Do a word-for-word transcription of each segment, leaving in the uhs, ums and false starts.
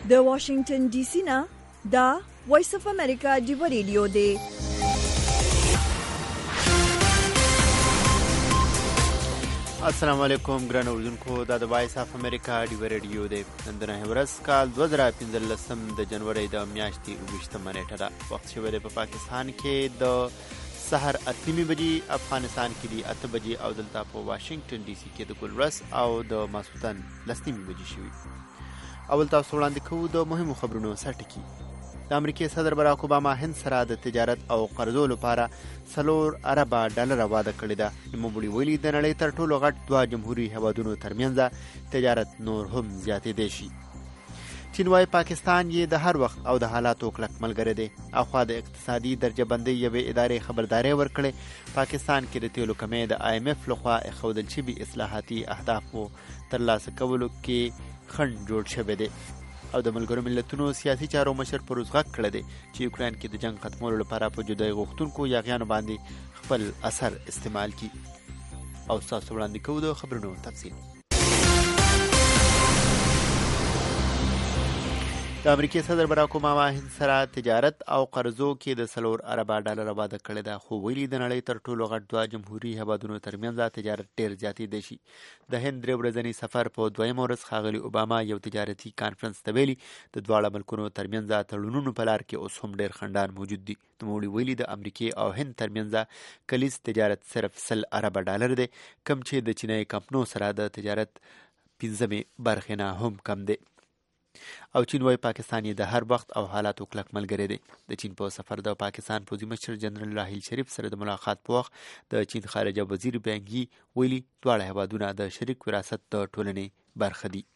د واشنگټن ډي سي نه دا وایس اف امریکا دی ریډیو دی. السلام علیکم ګران اوردونکو، دا د وایس اف امریکا دی ریډیو دی. نن د ورځ کال دوه زره پنځلسم د جنوري د میاشتې اوویشتمه نیټه ده. وخت شوی دی په پاکستان کې د سحر اته نیمې بجې، افغانستان کې دی اته بجې او دلته په واشنگټن ډي سي کې د ګل ورځ او د ماسخوتن لس نیمې بجې شوي. اول تاسو وړاندې کوو د مهمو خبرونو سرټکی. د امریکای صدر براک اوباما هند سره د تجارت او قرضو لپاره څلور اربه ډالر وعده کړې ده. نوموړي ویلي د نړۍ تر ټولو غټ دوه جمهوري هیوادونو ترمنځ تجارت نور هم زیاتېدی شي. چین وايي پاکستان یې د هر وخت او د حالاتو کلک ملګری دی. اخوا د اقتصادي درجه بندۍ یوې ادارې خبرداری ورکړې پاکستان کې د تیلو کمۍ د آی ایم ایف لخوا ایښودل شوي اصلاحاتي اهدافو ترلاسه کولو کې خنډ جوړ شوی دی. او د ملګرو ملتونو سیاسي چارو مشر پروز غږ کړی دی چې یوکرين کې د جنگ ختمولو لپاره په جدای غوښتونکو یاغیانو باندې خپل اثر استعمال کړي. او تاسو وړاندې کوو د خبرونو تفصیل. د امریکای صدر براک اوباما هند سره تجارت او قرضو کې د څلور اربه ډالر وعده کړې ده، خو ویلي د نړۍ تر ټولو غټ دوه جمهوري هیوادونو ترمنځ تجارت ډېر زیاتېدی شي. د هند درې ورځني سفر په دویمه ورځ ښاغلي اوباما یو تجارتي کانفرنس ته ویلي د دواړه ملکونو ترمنځ تړونونو په لار کې اوس هم ډېر خنډان موجود دي. نوموړي ویلي د امریکای او هند ترمنځ کلیز تجارت صرف سل اربه ډالر دی، کم چې د چینایي کمپنو سره د تجارت پنځمې برخې نه هم کم دی. او چین وايي پاکستان یې د هر وخت او حالاتو کلک ملګری دی. د چین په سفر د پاکستان پوځي مشر جنرال راحیل شریف سره د ملاقات په وخت د چین خارجه وزیر بانګ یي ویلي دواړه هیوادونه د شریک وراثت د ټولنې برخه دي.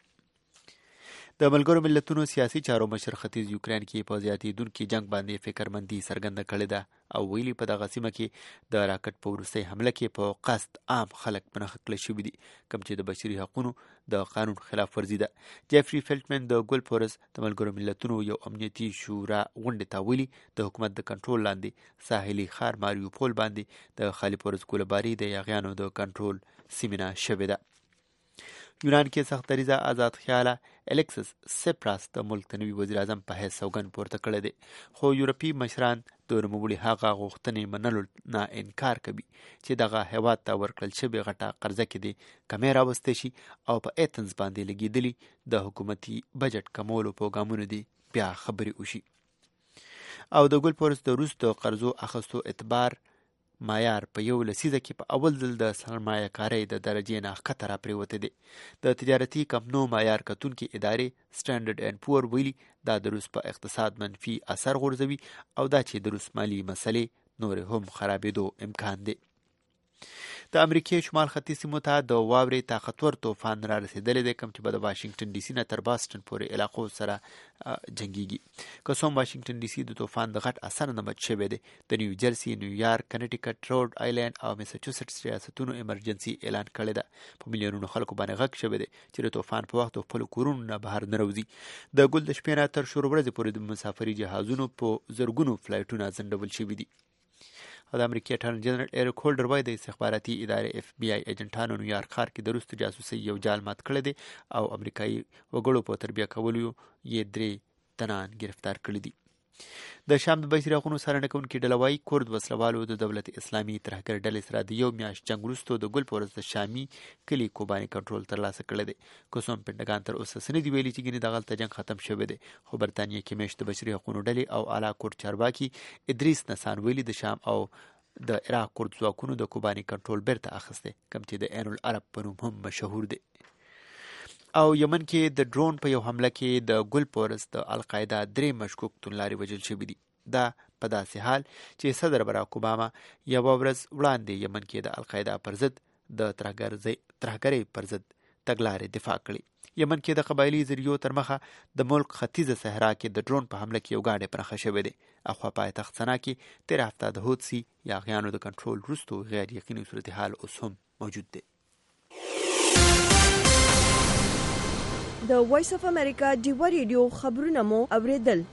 د ملګرو ملتونو سیاسي چارو مشر ختیځ یوکرين کې په زیاتېدونکي جنگ باندې فکرمندي څرګنده کړې ده او ویلي په دغه سیمه کې د راکټ په وروستۍ حمله کې په قصد عام خلک په نښه کړل شوي دي، کوم چې د بشري حقوقو د قانون خلاف ورزي ده. جیفري فیلټمن د ګل پورس د ملګرو ملتونو یو امنیتي شورا غونډې ته ویلي د حکومت د کنټرول لاندې ساحلي ښار ماریوپول باندې د خالي پورس ګولباري د یاغیانو د کنټرول سیمه شوې ده. یونان کې سخت دریځه آزاد خیاله الیکسس سپراس د ملک د نوي وزیر اعظم په حیث سوګند پورته کړی دی، خو یورپي مشران د نوموړي هغه غوښتنې منلو نه انکار کوي چې دغه هیواد ته ورکړل شوې غټه قرضه کې د کمې راوستی شي او په ایتنز باندې لګېدلي د حکومتي بجټ کمولو پروګرامونو دي بیا خبرې وشي. او د ګل پورس د روس د قرضو اخیستو اعتبار معیار په یو لسیزه کې په اول ځل د سرمایه کارۍ د درجې نه ښکته راپرېوتی دی. د تجارتي کمپنو معیار کتونکي ادارې سټنډرډ اینډ پور ویلي دا د روس په اقتصاد منفي اثر غورځوي او دا چې د روس مالي مسلې نورې هم خرابېدو امکان دی. د امریکای شمال ختیځ سیمو ته د واورې طاقتور طوفان را رسېدلی دی، کوم چې به د واشنګټن ډي سي نه تر باسټن پورې علاقو سره جنګیږي. که څه هم واشنګټن ډي سي د طوفان د غټ اثر نه بچ شوی دی، د نیوجرسي، نیویارک، کنیټیکټ، روډ آیلینډ او میساچوسټس ریاستونو ایمرجنسي اعلان کړی ده. په میلیونونو خلکو باندې غږ شوی دی چې د طوفان په وخت خپلو کورونو نه بهر نه راوځي. د ګل د شپې نه تر شور ورځې پورې د مسافري جهازونو په زرګونو فلایټونه ځنډول شوي دي. او د امریکای اټارنی جنرال ایرک هولډر وایي د استخباراتي ادارې اف بی آی ایجنټانو نیویارک ښار کې د روس جاسوسۍ یو جال مات کړی دی او امریکایي وګړو په تربیه کولو یې درې تنان گرفتار کړي دي. د شام د بشري حقوقو څارنه کوونکي ډله وایي کورد وسلوالو د دولت اسلامي ترهګر ډلې سره د یو میاشت جنګ وروسته د ګل پورس د شامي کلي کوباني کنټرول ترلاسه کړی دی. که څه هم پنټګان تر اوسه څه نه دي ویلي چې ګینې دغلته جنګ ختم شوی دی، خو برطانیې کې میشت د بشري حقوقو ډلې او اعلی کورټ چارواکي ادریس نسان ویلي د شام او د عراق کورد ځواکونو د کوباني کنټرول بیرته اخیستی، کوم چې د عین العرب په نوم هم مشهور دی. او یمن کې د ډرون په یو حمله کې د ګل پورس د القاعده درې مشکوک توندلارې وژل شوي دي. دا په داسې حال چې صدر براک اوباما یوه ورځ وړاندې یمن کې د القاعده پر ضد د ترهګرۍ پر ضد تګلارې دفاع کړې. یمن کې د قبایلي ذریعو تر مخه د ملک ختیځه صحرا کې د ډرون په حمله کې یو ګاډی پرخه شوی دی. اخوا پایتخت سنا کې تېره هفته د هوتسي یاغیانو د کنټرول وروسته غیر یقیني صورتحال اوس هم موجود دی. د وایس اف امریکا ډیو ریډیو خبرونه مو اوریدل.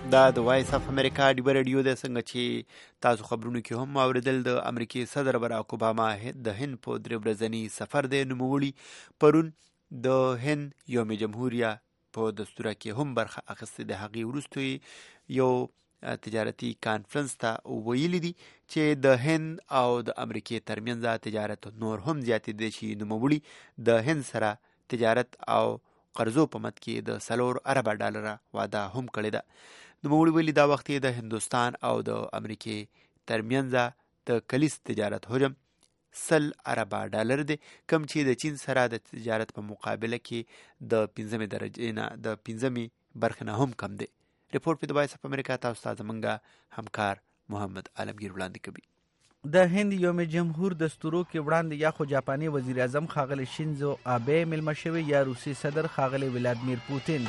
دا د وایس اف امریکا ډیو رادیو د څنګه چې تاسو خبرونه کې هم اوریدل د امریکای صدر باراک اوباما د هند په درې ورځنی سفر د نوموړي پرون د هند یوم جمهوریه په دستور کې هم برخه اخیسته. د هغې وروسته یو تجارتي کانفرنس ته ویلي دي چې د هند او د امریکای ترمنځ تجارت نور هم زیاتې دي چې نوموړي د هند سره تجارت او قرضو په مد کې د سلور اربه ډالره واده هم کړې ده. نوموړي ویلي دا وخت د هندوستان او د امریکای ترمنځ د کلیس تجارت حجم سل اربه ډالر دی، کم چې د چین سره د تجارت په مقابله کې د پنځمې درجې نه د پنځمې برخې نه هم کم دی. ریپورت په د وایس اف امریکا تاسو ته زمونږ همکار محمد عالمگیر وړاندې کوي. د هند یوم جمهور دستورو کې وړاندې یا خو جاپاني وزیر اعظم ښاغلی شینزو آبه مېلمه شوی یا روسي صدر ښاغلی ولادیمیر پوتین.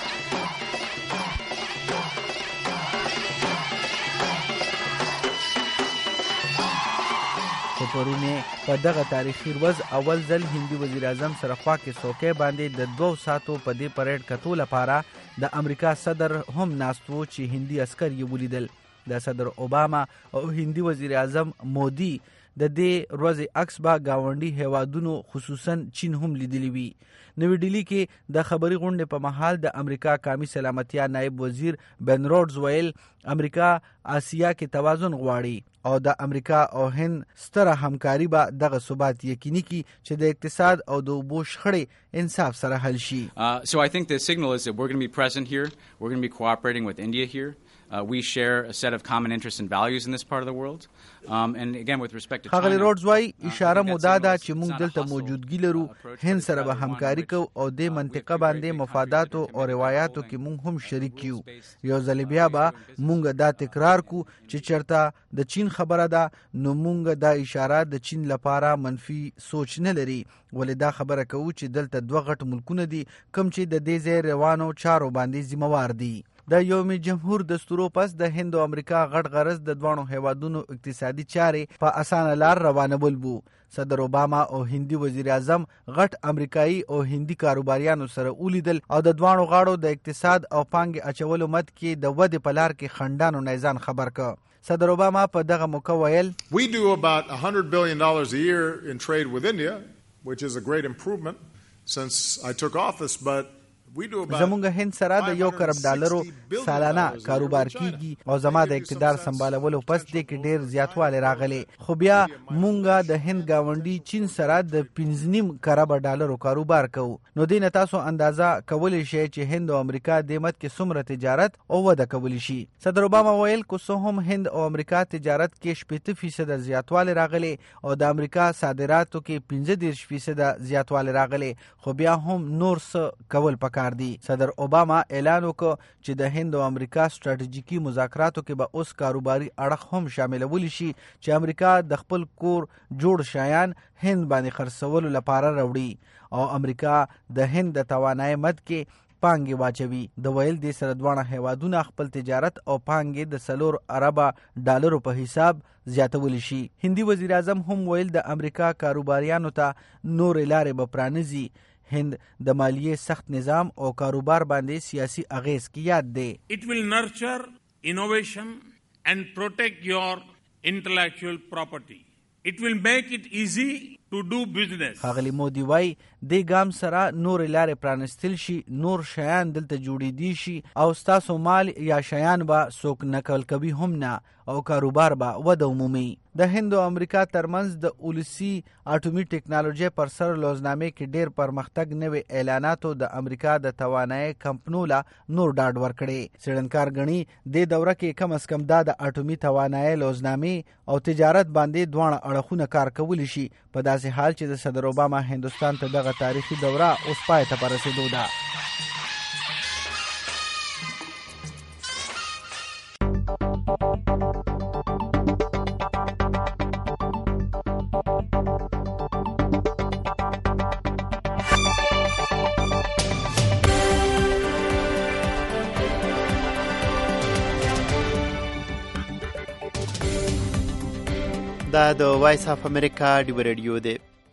پرونه په دغه تاریخي ورځ اول ځل هندي وزیر اعظم سره خوا کې څوکۍ باندې د دوو ساعتو په دې پریډ کتو لپاره د امریکا صدر هم ناست و چې هندي عسکر یې ولیدل. د صدر اوباما او هندي وزیر اعظم مودي د دې ورځې عکس به ګاونډي هیوادونو خصوصا چین هم لیدلی وي. نوی ډیلی کې د خبري غونډې په محل د امریکا قومي سلامتیا نائب وزیر بن روډز ویل امریکا آسیا کې توازن غواړي او د امریکا او هند ستره همکاري به دغه ثبات یقیني کی چې د اقتصاد او د اوبو شخړې انصاف سره حل شي. Uh, so I think the signal is that we're going to be present here. We're going to be cooperating with India here. Uh, we share a set of common interests and values in this part of the world. Um, and again with respect to China. خاغلی روډز وايي اشاره مو دا ده چې موږ دلته موجودګي لرو، هند سره به همکاري کوو او د منطقه باندې مفادات او روایتو کې موږ هم شریک یو. یو ځل بیا به موږ دا تکرار کو چې چرته د چین خبره ده نو موږ دا اشاره د چین لپاره منفي سوچ نه لري، ولې دا خبره کوو چې دلته دوه غټ ملکونه دي کوم چې د دې ځای روانو چارو باندې ذمہوار دي. د یوم جمهور دستورو پس د هند او امریکا غټ غرض د دوانو هیوادونو اقتصادي چارې په اسانه لار روانول بو. صدر اوباما او هندي وزیر اعظم غټ امریکایي او هندي کاروباریانو سره ولیدل او د دوانو غاړو د اقتصاد او پانګې اچولو مد کې د ودې په لار کې خندانو نیزان خبر ک. صدر اوباما په دغه موقع ویل We do about one hundred billion dollars a year in trade with India, which is a great improvement since I took office, but زمونږ هند سره د یو کرب ډالرو سالانه کاروبار کیږي او زما د اقتدار سمبالولو پس دې کې ډیر زیاتوالی راغلی، خو بیا مونږه د هند گاونډي چین سره د پنځه نیم کرب ډالرو کاروبار کوو. نو دې نه تاسو اندازه کولی شئ چې هند او امریکا د مت کې څومره تجارت او وده کولی شي. صدر اوباما ویل کو څه هم هند او امریکا تجارت کې شپږ فیصد زیاتوالی راغلی او د امریکا صادراتو کې پنځه دېرش فیصد زیاتوالی راغلی، خو بیا هم نور څه کول پکار دی. صدر اوباما اعلان وکړ چې د هند او امریکا ستراتیژیکي مذاکراتو کې به اوس کاروباري اړخ هم شاملول شي چې امریکا د خپل کور جوړ شیان هند باندې خرڅولو لپاره راوړي او امریکا د هند د توانایي مد کې پانګې واچوي. د ویل د سره دوانه هیوادونه خپل تجارت او پانګې د سلور اربه ډالرو په حساب زیاتول شي. هندي وزیر اعظم هم ویل د امریکا کاروباریانو ته نور لارې به پرانیزي. هند د مالیې سخت نظام او کاروبار باندې سیاسي اغیز کی یاد دی. It will nurture innovation and protect your intellectual property. It will make it easy to do business. خاغلی مودي وای د ګام سره نور لارې پرانستل شي، نور شیان دلته جوړې دي شي او ستاسو مال یا شیان به څوک نقل کوي هم نه او کاروبار به وده عمومي. د هند او امریکا ترمنځ د اولسي اټومي ټیکنالوژي پر سر لوزنامې کې ډیر پرمختګ نوي اعلاناتو د امریکا د توانایي کمپنو لا نور ډاډ ورکړي. سړنکار غني د دوره کې کم از کم د اټومي توانایي لوزنامې او تجارت باندې دوه اړخونه کار کولی شي په داسې حال چې د صدر اوباما هندوستان ته دغه تاریخي دوره اوس پای ته رسیدو ده. دا د وایس اف امریکا ډیو رادیو دی.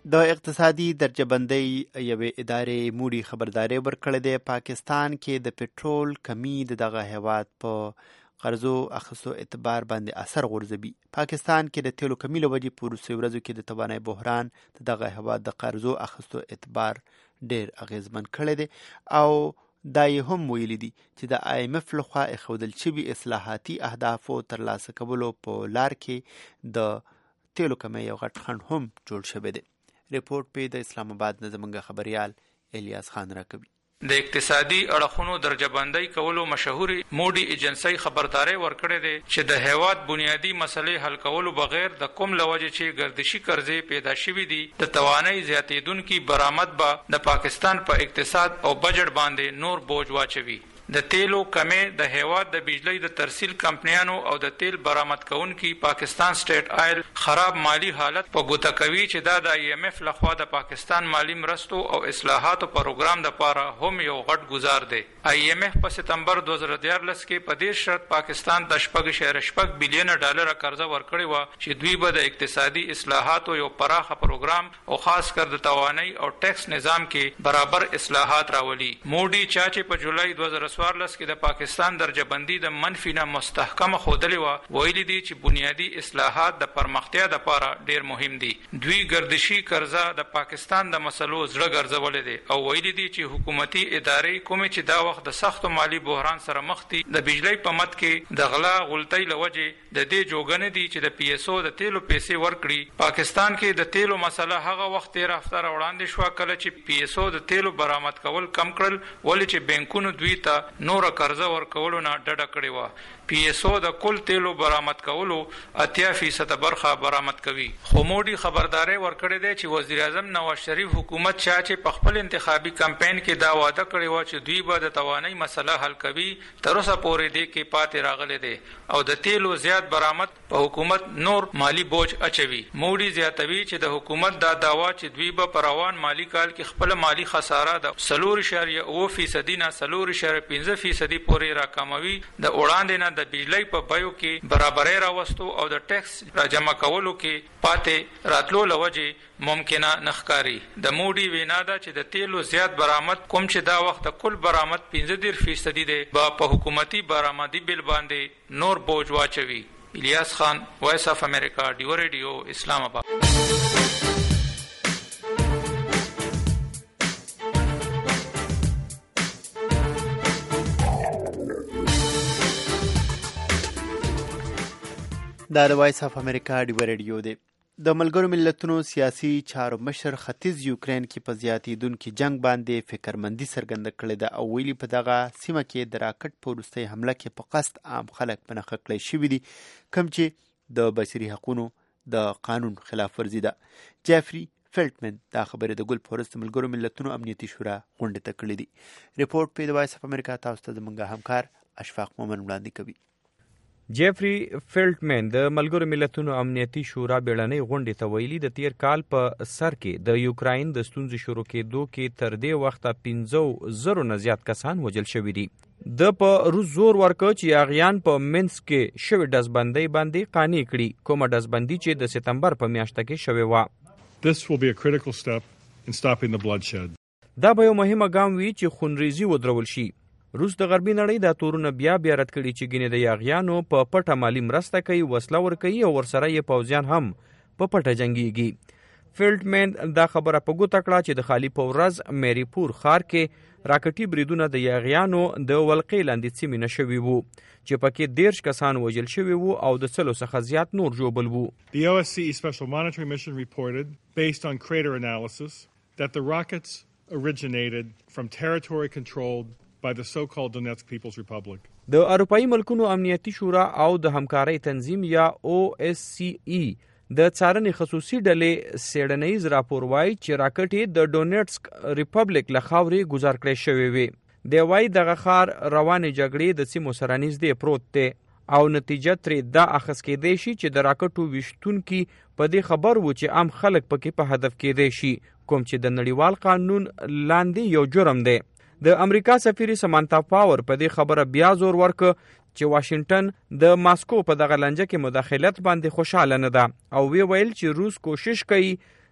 د اقتصادي درجه بندۍ یوې ادارې موډي خبرداری ورکړې ده پاکستان کې د پټرول کمی د دغه هیواد په قرضو اخیستو اعتبار باندې اثر غورځوي. پاکستان کې د تیلو کمی له وجې په وروستیو ورځو کې د توانایي بحران د دغه هیواد د قرضو اخیستو اعتبار ډیر اغیزمن کړی دی او دا یې هم ویلي دي چې د آی ایم اف لخوا ایښودل شوي اصلاحاتي اهدافو ترلاسه کولو په لار کې د تیلو کمی یو غټ خنډ هم جوړ شوی دی. ریپورت په د اسلام آباد نه زموږ خبريال الیاس خان راکوي. د اقتصادي اړخونو درجه بندۍ کولو مشهوري موډي ایجنسی خبرداري ورکړې ده چې د هیواد بنیادی مسلې حل کولو بغیر د کوم لوجه چې گردشي قرضې پیدا شوي دي د توانایي زیاتیدونکو برآمد به د پاکستان په اقتصاد او بجټ باندې نور بوج واچوي. د تیلو کمی د هیواد د بجلی د ترسیل کمپنیانو او د تیل برآمد کوونکي پاکستان سټیټ آیل خراب مالی حالت په ګوته کوي چې دا د آی ایم اف لخوا د پاکستان مالی مرستو او اصلاحاتو پروګرام د پاره هم یو غټ گزار دی. آی ایم اف په سپتمبر دوه هزار دیارلس کې په دې شرط پاکستان د شپږ اشاریه شپږ بلین ډالر قرضه ورکړی و چې دوی به د اقتصادي اصلاحاتو یو پراخه پروګرام او خاص کر د توانایي او ټیکس نظام کې برابر اصلاحات راولي. موډي چا چې په جولای دوه هزار څوارلس کې د پاکستان درجه بندي د منفي نه مستحکمه خودلې و ویلي دي چې بنیادی اصلاحات د پرمختیا لپاره ډیر مهم دي. دوی گردشي قرضه د پاکستان د مسلو زړه ګرځولې دي او ویلي دي چې حکومتي ادارې کومې چې دا وخت د سخت مالی بحران سره مخ دي د بجلی په مد کې د غلا غلطۍ لوجه د دې جوګنې دي چې د پی اس او د تیلو پیسې ورکړي. پاکستان کې د تیلو مسله هغه وخت تیر هفته وړاندې شو کله چې پی اس او د تیلو برآمد کول کم کړل ولې چې بانکونو دوی ته نور قرضه ورکولو نه ډډه کړې وه. پی اس او د کل تیلو برآمد کولو اتیا فیصد برخه برآمد کوي. خو موډي خبرداري ورکړې ده چې وزیر اعظم نواز شریف حکومت چا چې په خپل انتخابي کمپاین کې دا وعده کړې و چې دوی به د توانایي مسله حل کوي تر اوسه پورې دې کې پاتې راغلي دي او د تیلو زیات برآمد په حکومت نور مالی بوج اچوي. موډي زیاتوي چې د حکومت دا داوا چې دوی به په روان مالی کال کې خپل مالی خساره د څلور اشاریه اووه فیصد نه څلور اشاریه پنځه فیصد پورې راکموي. د وړاندې نه د بجلی په بیو کې برابرۍ راوستو او د ټیکس را جمع کولو کې پاتې راتلو لوجه ممکنه نخکاری. د موډي وینا ده چې د تیلو زیات برآمد کوم چې دا وخت کل برآمد پنځه دېرش فیصد دی به په حکومتي برآمدي بل باندې نور بوج واچوي. الیاس خان، وایس اف امریکا، ډیو ریډیو، اسلام آباد. دا د وایس اف امریکا ډیو ریډیو دی. د ملګرو ملتونو سیاسي چارو مشر ختیځ یوکرین کې په زیاتېدونکي جنگ باندې فکرمندي څرګنده کړې ده او ویلي په دغه سیمه کې د راکټ په وروستۍ حمله کې په قصد عام خلک په نښه کړی شوي دي کوم چې د بشري حقونو د قانون خلاف ورزي ده. جیفري فیلټمن دا خبرې د ګل فورست ملګرو ملتونو امنیتي شورا غونډې ته کړې دي. ریپورت په د وایس اف امریکا تاسو ته زموږ همکار اشفاق مومن وړاندې کوي. جیفري فیلټمن د ملګرو ملتونو امنیتي شورا بیړنۍ غونډې ته ویلي د تیر کال په سر کې د یوکراین د ستونزې شروع کېدو کې تر دې وخته پنځو زرو نه زیات کسان وژل شوي دي. د په روس زور ورکړ چې یاغیان په منسک کې شوې ډزبندۍ باندې قانع کړي کومه ډزبندي چې د سپتمبر په میاشته کې شوې وه. This will be a critical step in stopping the bloodshed. دا به یو مهمه ګام وي چې خونریزي ودرول شي. روس د غربي نړۍ دا تورونه بیا بیا رد کړي چې ګینې د یاغیانو په پټه مالی مرسته کوي، وسله ورکوي او ورسره یې پوځیان هم په پټه جنګیږي. فیلټمن دا خبره په ګوته کړه چې د خالی په ورځ میریپور ښار کې راکټي بریدونه د یاغیانو د ولقې لاندې سیمې نه شوي وو چې پکې دېرش کسان وژل شوي وو او د سلو څخه زیات نور ژوبل وو. The O S C E Special Monitoring Mission reported, based on crater analysis, that the rockets originated from territory controlled by the so-called Donetsk People's Republic. د اروپایي ملکونو امنیتي شورا او د همکارۍ تنظیم یا او اس سی ای د څارنې خصوصي ډلې سیډنیز راپور وایي چې راکټ د ډونټسک ریپبلیک له خاورې گزار کړی شوی وي. دی وایي دغه ښار روانې جګړې د سیمو سره نږدې پروت دی او نتیجه ترې دا اخذ کېدی شي چې د راکټو ویشتونکي په دې خبر وو چې عام خلک پکې په هدف کېدی شي کوم چې د نړیوال قانون لاندې یو جرم دی. د امریکا سفیر سمانتا پاور په دې خبره بیا زور ورک چې واشنگټن د ماسکو په دغه لنجه کې مداخلت باندې خوشاله نه ده او وی ویل چې روس کوشش کوي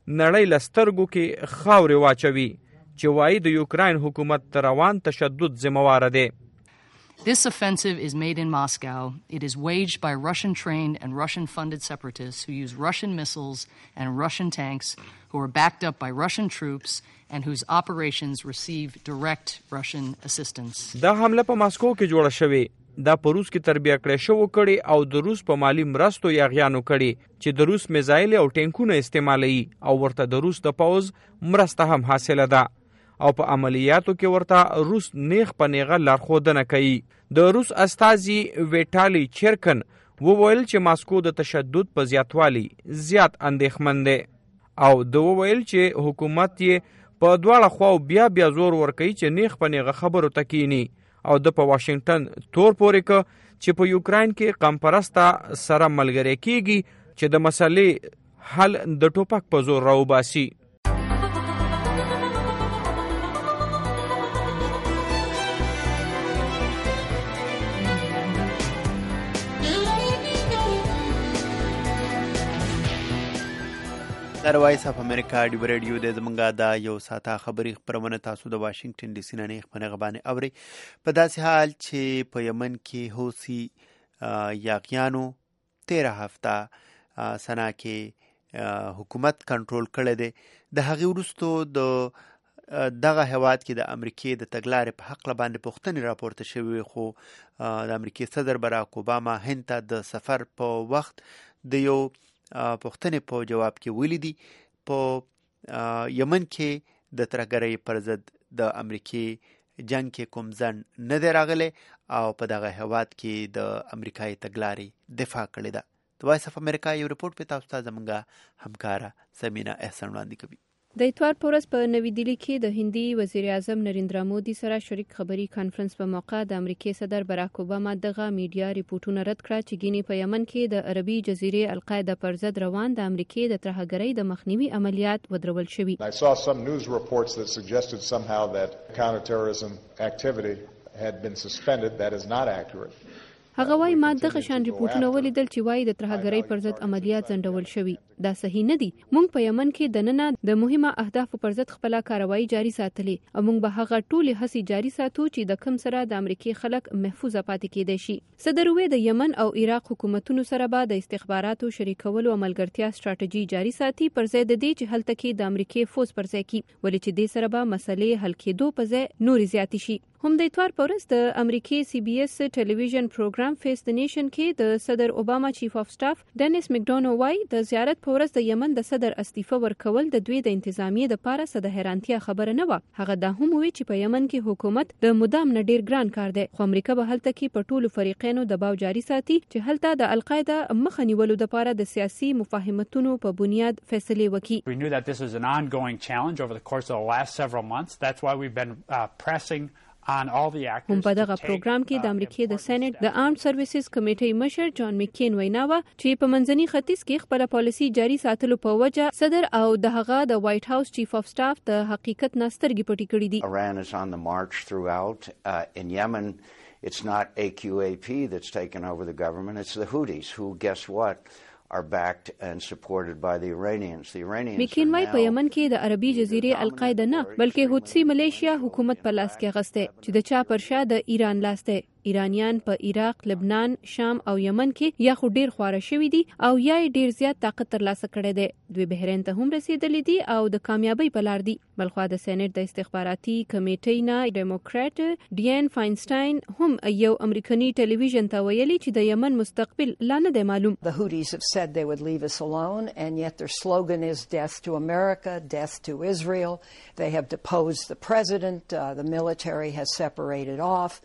نړۍ لسترګو کې خاورې واچوي چې وایي د یوکراین حکومت روان تشدد ذمہوار دی. This offensive is made in Moscow. It is waged by Russian-trained and Russian-funded separatists who use Russian missiles and Russian tanks, who are backed up by Russian troops and whose operations receive direct Russian assistance. دا حمله په ماسکو کې جوړه شوې. دا په روس کې تربیه کړې شو کړي او د روس په مالی مرستو یاغیانو کړي چې د روس میزایل او ټینکونه استعمالوي او ورته د روس د پوز مرسته هم حاصله ده او په عملیاتو کې ورته روس نیغ په نیغه لارښودنه کوي. د روس استازي ویټالي چرکن وویل چې ماسکو د تشدد په زیاتوالي زیات اندېښمن دی او د وویل چې حکومت یې په دواړه خواو بیا بیا زور ورکوي چې نیغ په نیغه خبرو ته کینی او د په واشنگټن تور پورې که چې په یوکراین کې قمپرسته سره ملګری کیږي چې د مسلې حل د ټوپک په زور راوباسي. د وایس اف امریکا ډیو ریډیو د زمونږه دا یو ساته خبري خبرونه تاسو د واشنگټن ډي سي نه نه خبرونه غبانه اوري په داسې حال چې په یمن کې حوثي یاغیانو تیرہ هفته سنا کې حکومت کنټرول کړی دی. د هغې وروسته د دغه هیواد کې د امریکې د تګلارې په حق باندې پوښتنې راپورته شوې خو د امریکې صدر باراک اوباما هند ته د سفر په وخت د یو پوښتنې په جواب کې ویلي دي په یمن کې د ترهګرۍ پر ضد د امریکې جنگ کې کوم ځنډ نه دی راغلی او په دغه هیواد کې د امریکایي تګلارې دفاع کړې ده. د وایس اف امریکا یو رپورټ په تاسو ته زموږه همکاره سمینا احسان وړاندې کوي. د اتوار په ورځ په نوی دهلی کې د هندي وزیر اعظم نریندرا مودي سره شریک خبري کانفرنس په موقع د امریکای صدر باراک اوباما دغه میډیا ریپورتونه رد کړه چې ګینی په یمن کې د عربي جزیرې القاعده پر ضد روان د امریکای د ترهګرۍ د مخنیوي عملیات ودرول شوي. I saw some news reports that suggested somehow that counterterrorism activity had been suspended. That is not accurate. هغه وايي ما دغه شان ریپورتونه ولیدل چې وايي د ترهګرۍ پر ضد عملیات ځنډول شوي. دا صحیح نه دي. مونږ په یمن کې د ننه د مهمه اهدافو پر ضد خپل کاروایی جاري ساتلې او مونږ به هغه ټولې هڅې جاري ساتو چې د کم سره د امریکای خلک محفوظ پاتې کېدای شي. صدر وې د یمن او عراق حکومتونو سره به د استخباراتو شریکولو او ملګرتیا ستراتیژي جاري ساتي پر ځای د دې چې هلته کې د امریکای فوز پر ځای کی ولې چې د سره به مسلې حل کېدو په ځای نوري زیات شي. هم د اتوار په ورځ د امریکای سی بي اس ټلویزیون پروګرام فیس د نیشن کې د صدر اوباما چیف اف سټاف ډینیس مکډونو وايي د زیارت په ورځ د یمن د صدر استعفا ورکول د دوی د انتظامیې د پاره څه د حیرانتیا خبره نه و. هغه دا هم وی چې په یمن کې حکومت د مدام نه ډیر ګران کار دی خو امریکا به هلته کې په ټولو فریقینو دباو جاري ساتي چې هلته د القاعده مخه نیولو د پاره د سیاسي مفاهمتونو په بنیاد فیصله وکړي. We knew that this was an ongoing challenge over the course of the last several months. That's why we've been uh, pressing هم په دغه پروګرام کې د امریکای د سېنات د آرمډ سروسز کمیټې مشر جان مکین وینا و چې په منځني ختیځ کې خپل پالیسي جاري ساتلو په وجه صدر او دغه د وایټ هاوس چیف اف سټاف د حقیقت ناسترګي پټي کړې دي. Iran is on the march throughout. Uh, in Yemen, it's not A Q A P that's taken over the government. It's the Houthis who, guess what, are backed and supported by the Iranians. The Iranians میکین وای په یمن کې د عربي جزیرې القاعده نه بلکې حوثي ملیشیا حکومت په لاس کې غسته چې د چا پر شا د ایران لاس ته. ایرانیان په عراق، لبنان، شام او یمن کې یا خو ډیر خواره شوي دي او یا ډیر زیات طاقت ترلاسه کړی دی. دوی بحرین ته هم رسیدلی دي او د کامیابی په لار دي. بلخوا د سېنات د استخباراتي کمیټې نه ډیموکرات ډین فاینسټاین هم یو امریکایي ټلویزیون ته ویلي چې د یمن مستقبل لا نه دی معلوم. The Houthis have said they would leave us alone and yet their slogan is death to America, death to Israel. They have deposed the president, uh, the military has separated off.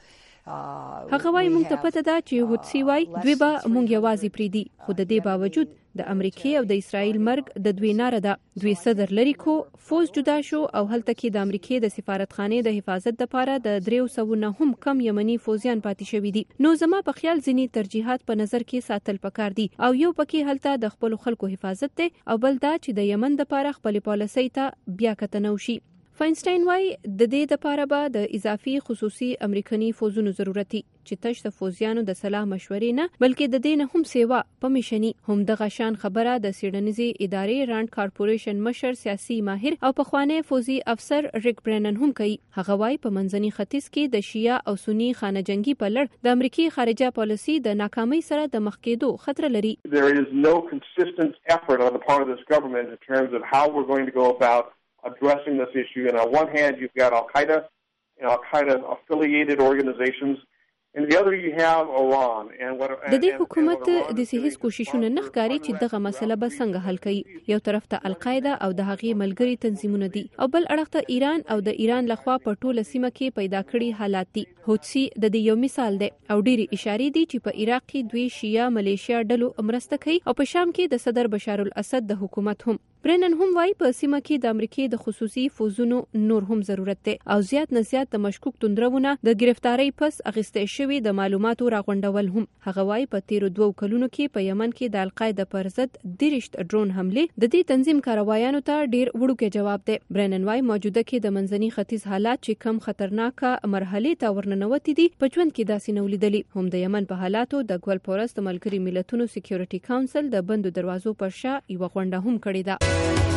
هغه وايي موږ ته پته ده چې حوثي وايي دوی به موږ یوازې پریدي خو د دې باوجود د امریکای او د اسرایل مرګ د دوی ناره ده. دوی صدر لري کو فوز جدا شو او هلته کې د امریکای د سفارتخانه د حفاظت لپاره د دریو سوو نه هم کم یمني فوزیان پاتې شوي دي. نو زما په خیال ځینی ترجیحات په نظر کې ساتل پکار دي او یو پکې هلته د خپل خلکو حفاظت ده او بل دا چې د یمن لپاره خپل پالیسۍ ته بیا کتنه وشي. فاینسټاین وايي د دې لپاره به د اضافي خصوصي امریکایي فوزونو ضرورت دي چې تش د فوزیانو د صلاح مشورې نه بلکې د دې نه هم سیوا پمیشني هم د غشان خبره د سیډنیزي ادارې رانډ کارپوریشن مشر سیاسي ماهر او پخوانی فوزي افسر ریک برنن هم کوي. هغه وايي په منځني ختیځ کې د شیعه او سنی خانه جنگي په لړ د امریکای خارجه پالیسي د ناکامۍ سره د مخ کېدو خطر لري. There is no consistent effort on the part of this government in terms of how we're going to go about addressing this issue. And on one hand, you've got Al-Qaeda and Al-Qaeda affiliated organizations. And the other you have Iran. And what د دې حکومت د هیڅ کوششونه نه ښکاري چې دغه مسله به څنګه حل کړي. یو طرف ته القاعده او د هغې ملګري تنظیمونه دي او بل اړخ ته ایران او د ایران لخوا په ټوله سیمه کې پیدا کړي حالات دي. هوتسي د دې یو مثال دی او ډېری اشارې دي چې په عراق کې دوی شیعه ملیشیا ډلو مرسته کوي او په شام کې د صدر بشار الاسد د حکومت هم. برنن هم وايي په سیمه کې د امریکای د خصوصي فوزونو نور هم ضرورت دی او زیات نه زیات د مشکوک توندرونه د گرفتاری پس اخیستل شوی د معلوماتو راغونډول هم. هغه وايي په تیرو دوو کلونو کې په یمن کې د القاعده پر ضد درشت ډرون حمله د دې تنظیم کاروایانو ته ډیر وړوکی جواب دی. برنن وايي موجوده کې د منځني ختیځ حالات چې کم خطرناکه مرحله ته ورننوتي دي په ژوند کې داسې نو لیدلي. هم د یمن په حالاتو د ګول پورست ملګری ملتونو سکیورټي کونسل د بندو دروازو پر شا یو غونډه هم کړې ده.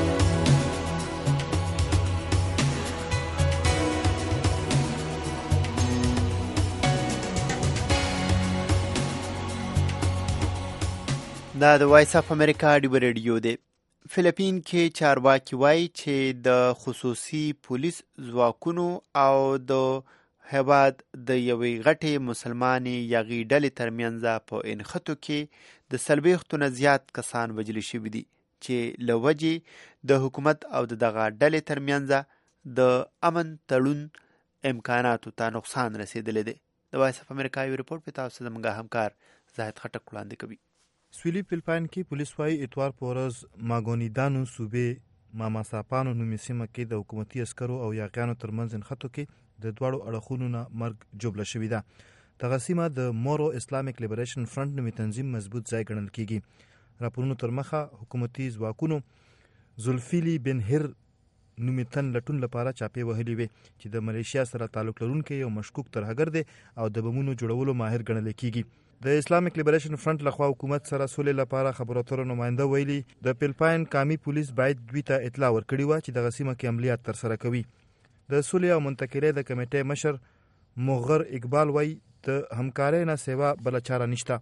دا د وایس اف امریکا ډیو ریډیو دی. فلیپین کې چارواکي وایي چې د خصوصي پولیس ځواکونو او د هیواد د یوې غټې مسلمانې یاغي ډلې ترمنځ په انختو کې د څلوېښتو نه زیات کسان وژل شوي دي چې له وجې د حکومت او د دغه ډلې ترمنځ د امن تړون امکاناتو ته نقصان رسېدلی دی. د وایس اف امریکا یو ریپورټ په تاسو زموږ همکار زاهد خټک وړاندې کوي. سویلي فلپاین کې پولیس وايي اتوار په ورځ ماګونیدانو صوبې ماماساپانو نومې سیمه کې د حکومتي عسکرو او یاغیانو ترمنځ انختو کې د دواړو اړخونو نه مرګ جوړه شوې ده. دغه سیمه د مورو اسلامیک لیبریشن فرنٹ نومې تنظیم مضبوط ځای ګڼل کیږي. راپورونو تر مخه حکومتي ځواکونو زلفیلی بن هر نومې تن لټون لپاره چاپې وهلې وې چې د ملیشیا سره تعلق لرونکی یو مشکوک ترهګر دی او د بمونو جوړولو ماهر ګڼل کیږي. د اسلامیک لیبریشن فرنٹ لخوا حکومت سره سولې لپاره خبرو اترو نماینده ویلي د فلپاین قومي پولیس باید دوی ته اطلاع ورکړي وه چې دغه سیمه کې عملیات ترسره کوي. د سولې او منتقلۍ د کمیټې مشر مغر اقبال وایي د همکارۍ نه سیوا بله چاره نشته.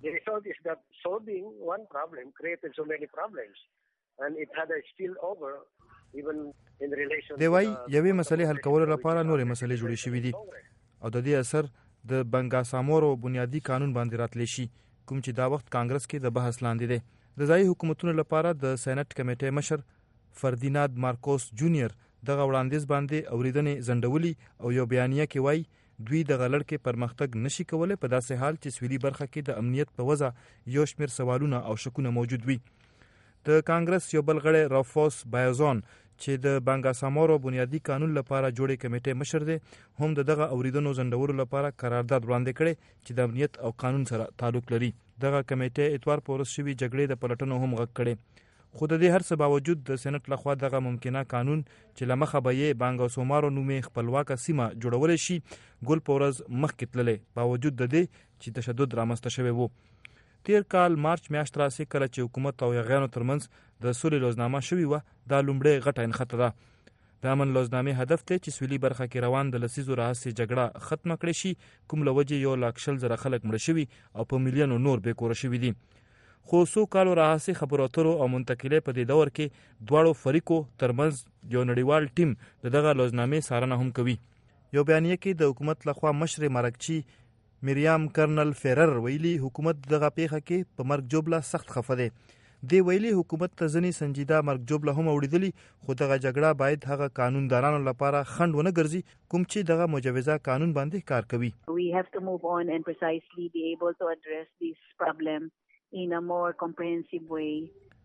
دی وایي یوې مسلې حل کولو لپاره نورې مسلې جوړې شوې دي او د دې اثر د بنګاسامورو بنیادی قانون باندې راتلی شي کوم چې دا وخت کانګرس کې د بحث لاندې دی. د ځایي حکومتونو لپاره د سینټ کمیټې مشر فردیناند مارکوس جونیئر دغه وړاندیز باندې اوریدنې ځنډولي او یو بیانیه کې وایي دوی دغه لړ کې پرمختګ نشي کولی په داسې حال چې سویلي برخه کې د امنیت په وضع یو شمېر سوالونه او شکونه موجود وي. د کانګرس یو بل غړی رافوس بایزون چې د بنګاسامورو بنیادی قانون لپاره جوړې کمیټې مشر دی هم د دغه اوریدنو ځنډولو لپاره قرارداد وړاندې کړی چې د امنیت او قانون سره تعلق لري. دغه کمیټې اتوار په ورځ شوي جګړې د پلټنو هم غږ کړی. خو د دې هر څه باوجود د سېنټ لخوا دغه ممکنه قانون چې له مخه به یې بنګاسامورو نومې خپلواکه سیمه جوړولی شي ګل په ورځ مخکې تللی باوجود د دې چې تشدد رامنځته شوی و. تیر کال مارچ میاشت راسي کله چې حکومت او یاغیانو ترمنځ د سولې لوزنامه شوې وه دا لومړۍ غټه انخته ده. د امن لوزنامې هدف دی چې سویلي برخه کې روان د لسیزو راهیسې جګړه ختمه کړې شي کوم له وجې یو لاک شل زره خلک مړه شوي او په میلیونو نور بې کوره شوي دي. خو څو کالو راهیسې خبرو اترو او منتقلۍ په دې دور کې دواړو فریقو ترمنځ یو نړیوال ټیم د دغه لوزنامې څارنه هم کوي. یو بیانیه کې د حکومت لخوا مشر مرکچي میریام کرنل فیرر ویلي حکومت دغه پیښه کې په مرګ جوړله سخت خفه دی. دی ویلي حکومت ته ځینې سنجیده مرګ جوړله هم اوریدلي خو دغه جګړه باید هغه قانوندارانو لپاره خنډ ونه ګرځي کوم چې دغه مجوزه قانون باندې کار کوي. We have to move on and precisely be able to address this problem in a more comprehensive way.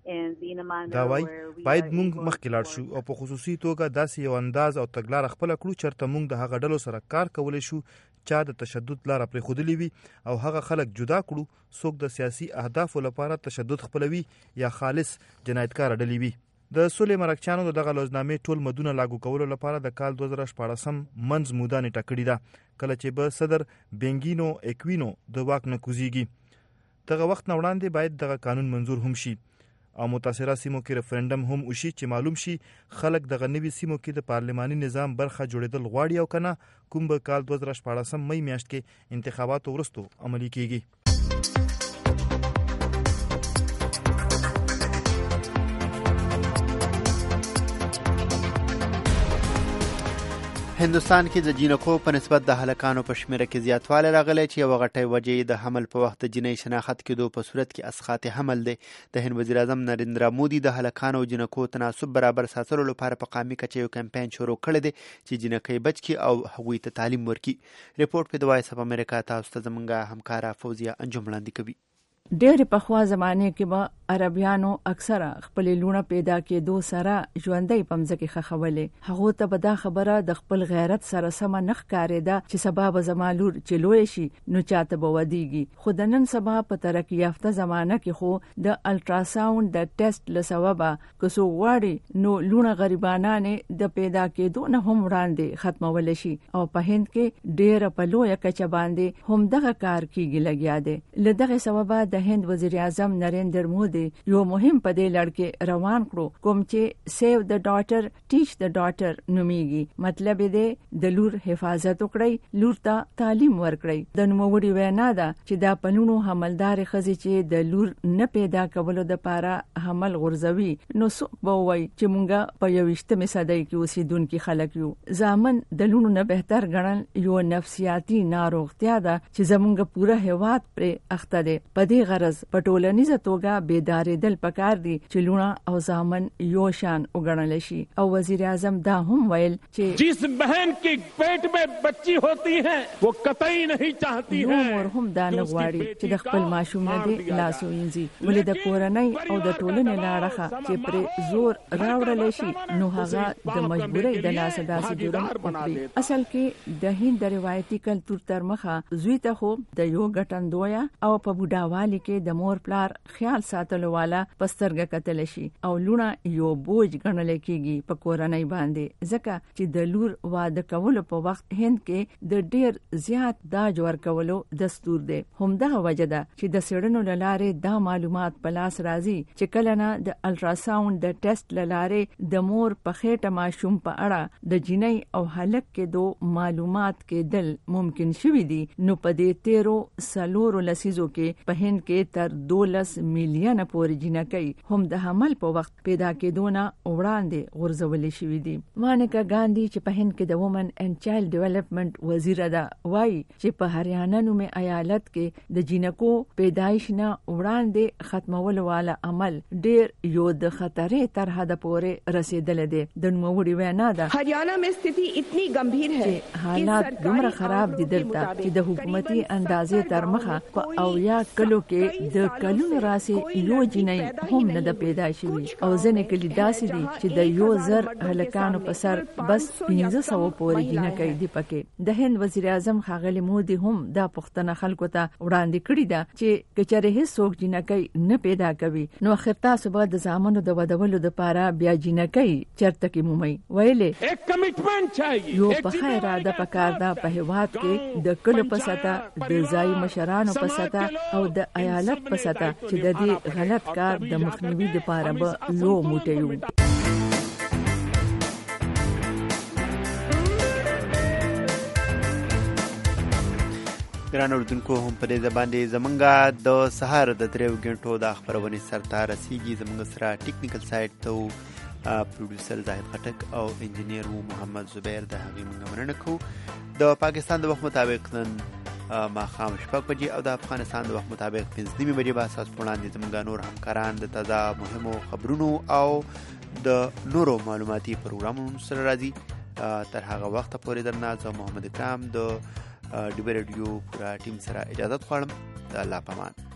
دا وای باید موږ مخکې لاړ شو او په خصوصي توګه داسې یو انداز او تګلاره خپله کړو چېرته موږ د هغه ډلو سره کار کولی شو چا د تشدد لاره پرېښودلې وي او هغه خلک جدا کړو څوک د سیاسي اهدافو لپاره تشدد خپلوي یا خالص جنایتکاره ډلې وي. د سولې مرکچانو د دغه لوزنامې ټول مدونه لاګو کولو لپاره د کال دوه زره شپاړسم منځ موده نیټه کړې ده، کله چې به صدر بنګینو اکوینو د واک نه کوزیږي. دغه وخت نه وړاندې باید دغه قانون منظور هم شي او متاثره سیمو کې ریفرندم هم وشي چې معلوم شي خلک دغه نوي سیمو کې د پارلماني نظام برخه جوړېدل غواړي او کنه کوم به کال دوه زره شپاړسم مې میاشت کې انتخاباتو وروسته عملي کیږي. هندوستان کې د جینکو په نسبت د هلکانو په شمیره کې زیاتوالی راغلی چې یوه غټۍ وجې د حمل په وخت د جنۍ شناخت کېدو په صورت کې اسقاط حمل دی. د هند وزیر اعظم نریندرا مودي د هلکانو او جینکو تناسب برابر ساتلو لپاره په قامي کچه یو کمپاین شروع کړی دی چې جینکۍ بچ کړي او هغوی ته تعلیم ورکړي. ریپورټ په د وایس اف امریکا تاسو ته زموږ همکاره فوزیه انجم وړاندې کوي. ډېر پخوا زمانه کې به عربیانو اکثره خپل لونه پیدا کېدو سره ژوندۍ پمځکه خخولې، هغه ته به دا خبره د خپل غیرت سره سم نخ کارېده چې سبب زمالور چې لوی شي نو چاته به ودیږي. خو د نن سبا په ترقی یافته زمانه کې خو د الټراساوند د ټیسټ لسببه کوسو واړي نو لونه غریبانانه د پیدا کېدو نه هم وړاندې ختمول شي او په هند کې ډېر په لوی کچه باندې هم دغه کار کیږي لګیا دی. لدغه سببه د هند وزیر اعظم نریندر مودي یو مهم په دې لړ کې روان کړو کوم چې سیو د ډاټر ټیچ د ډاټر نوميږي. مطلب دې د لور حفاظت وکړي، لور ته تعلیم ورکړي. د نوموړي وینا ده چې دا پلونو حملدار خزي چې د لور نه پیدا کولو د پاره حمل غرزوي نو څوک به وایي چې مونږه په یوویشتمه صدۍ کې اوسېدونکي خلک یو. زامن د لونو نه بهتر ګڼل یو نفسیاتي ناروغتیا ده چې زمونږ پوره هیواد پر اخته ده. په دې غرض په ټولنیزه توګه بیدارېدل پکار دي چې لونه او زامن یو شان وګڼل شي. او وزیر اعظم دا هم ویل چې جس بہن کی پیٹ میں بچی ہوتی ہے وہ قطعی نہیں چاہتی ہے نو مور هم دا نه غواړي چې د خپل ماشوم نه دی لاس وینځي، ولې د کورنۍ او د ټولنې لاړه چې پر زور راوړل شي نو هغه د مجبورۍ د لاس داسې جوړم وکړي. اصل کې د هند روایتي کلتور تر مخه زوی ته خو د یو ګټندویا او په بوډاوالي کې د مور پلار خیال ساتلو والا پسترګه کتل شي او لونه یو بوج ګڼل کېږي په کورنۍ باندې، ځکه چې د لور واده کولو په وخت هند کې د ډېر زیات داج ورکولو دستور دی. همدغه وجه ده چې د څېړنو له لارې دا معلومات په لاس راځي چې کله نه د الټراساوند د ټیسټ له لارې د مور په خېټه ماشوم په اړه د جنۍ او هلک کېدو معلومات کېدل ممکن شوي دي نو په دې تیرو څلورو لسیزو کې په هند کې تر دولس میلیونه پورې جنکۍ هم د حمل په وخت پیدا کېدو نه وړاندې غورځولې شوې دي. مانیکا ګاندي چې په هند کې د وومن اینڈ چایلډ ډیولپمنٹ وزیر ده وایي چې په هریانه نومي ایالت کې د جنکو پیدایش نه وړاندې ختمولو والا عمل ډېر یو د خطرې تر حد پورې رسیدل دي. د نوموړي وینا ده हरियाणा में स्थिति इतनी गंभीर है چې حالات دومره خراب دي دلته چې د حکومتي اندازې تر مخه په او یا کلو کې د کلونو راسي یو جنۍ هم نه د پیدا شوي او ځنې کلی داسې دي چې د یو زر هلکانو په سر بس پنځه سوه پورې جنکۍ دي پکې. د هند وزیر اعظم ښاغلي مودي هم دا پوښتنه خلکو ته وړاندې کړې ده چې کچره هیڅوک جنکۍ نه پیدا کوي نو اخر تاسو به د زامنو د ودولو لپاره بیا جنکۍ چرته کې مومي. ویلې ایک کمټمنټ چاهیے یو په اراده پکار ده په هیواد کې د کلو په سطح د ځای مشرانو په سطح او د ایالت په سطح چې د دې غلط کار د مخنیوي لپاره به یو موټی وي. ګران اردوونکو هم په دې باندې زمونږ د سهار د دریو غنټو د خبرونې سرته رسیږي. زمونږ سره ټیکنیکل سایډ ته پروډوسر زاهد خټک او انجینیر وو محمد زبیر د هغې موږ مننه کوو. د پاکستان د وخت مطابق نن ماښام شپږ بجې او د افغانستان د وخت مطابق پنځه نیمې بجې به اساس په وړاندې زموږ نور همکاران د تازه مهمو خبرونو او د نورو معلوماتي پروګرامونو سره راځي. تر هغه وخته پورې درنه زه محمد اکرام د ډیبه رادیو پوره ټیم سره اجازت غواړم. د الله پامان.